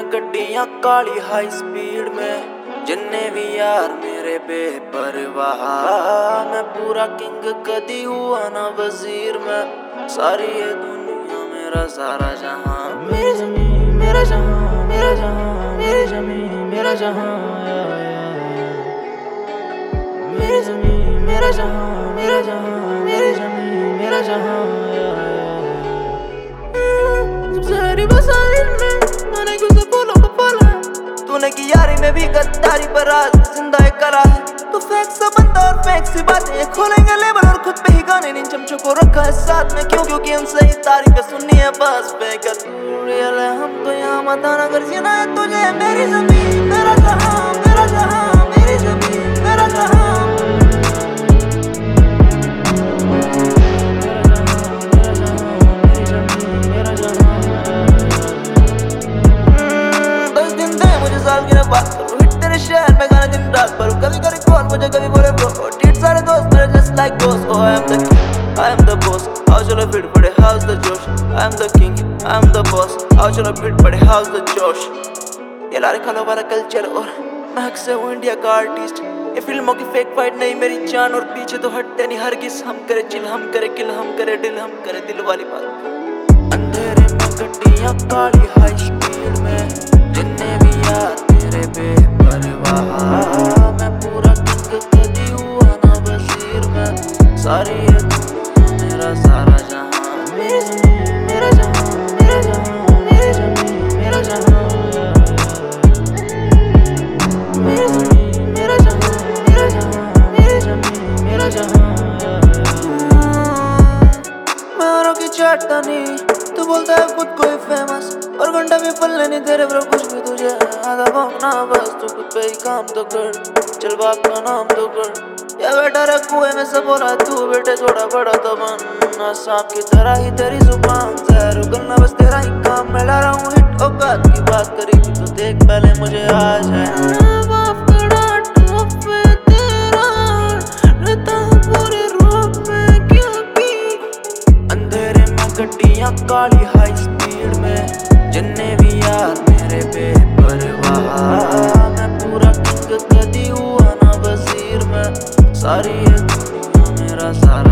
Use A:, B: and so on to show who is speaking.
A: गड्डियां काली high speed में, जिन्ने भी यार मेरे बेपरवाह। मैं पूरा किंग कदी हुआ ना वजीर में, सारी ये दुनिया मेरा सारा जहां। मेरी ज़मीन मेरा जहां, मेरा जहां, मेरी ज़मीन मेरा जहां। मेरी ज़मीन मेरा जहां, मेरा जहां, मेरी ज़मीन मेरा जहां। सारी बसाई में मैंने क्यों से बोलो को पाला है, तूने की यारी में भी गद्दारी पर आज जिंदा एक कला है। तू फेंक सा बंदा और फेंक सी बातें, खोलेंगे लेबल और खुद पे ही गाने इन चमचों को रखा है साथ में। क्यों क्योंकि हमसे ही तारीफ सुननी है बस बेकत रियल है हम तो यहाँ मत आना कर जीना है तुझे। मेरी ज़मीन मेरा जहां, मेरा जहां, मेरी ज़मीन मेरा जहां। बात करूं हिट तेरे शहर में गाने दिन रात भरूं, कभी कभी कॉल मुझे कभी बोले ब्रो टीट सारे दोस्त मेरे जस्ट लाइक दोस्त। Oh I am the king, I am the boss, आओ चलो फिट पड़े how's the जोश। I am the king, I am the boss, आओ चलो फिट पड़े how's the जोश। ये लारे खालो वाला कल्चर और महक से हूँ इंडिया का आर्टिस्ट। ये फिल्मों की फेक फाइट नहीं मेरी जान, और पीछे तो हटते नहीं हरगिज़। हम करे चिल, हम करे किल, हम करे दिल, हम करे दिल वाली बात। अंधेरे में गड्डियां काली हाई स्पीड में, जिन्ने भी यार मेरे बेपरवाह। मैं पूरा किंग कदी हुआ ना वजीर में, सारी ये दुनिया मेरा सारा जहां। मेरी ज़मीन मेरा जहां, मेरा जहां, मेरी ज़मीन मेरा जहां। मेरी ज़मीन मेरा जहां, मेरा जहां, मेरी ज़मीन मेरा जहां। मैं औरों की चाटता नहीं, तू बोलता है खुद कोई फेमस, और घंटा भी पल्ले नहीं तेरे ब्रो कुछ भी तुझे आधा भोंकना बस। तू खुद पे ही काम तो कर, चल बाप का नाम तो कर। या बेटा रे कुएं में से बोला तू बेटे थोड़ा बड़ा तो बन, सांप की तरह ही तेरी जुबान जहर उगलना बस तेरा ही काम। मैं ला रहा हूँ हिट औकात की बात करेगी तो देख पहले मुझे आज है। बाप कड़ा टॉप पे तेरा रहता हूँ पूरे रूप में क्योंकि अंधेरे में गड्डियां काली हाई स्पीड में, जिन्ने भी यार मेरे बेपरवाह। मैं पूरा किंग कदी हुआ ना वजीर में, सारी ये दुनिया मेरा सारा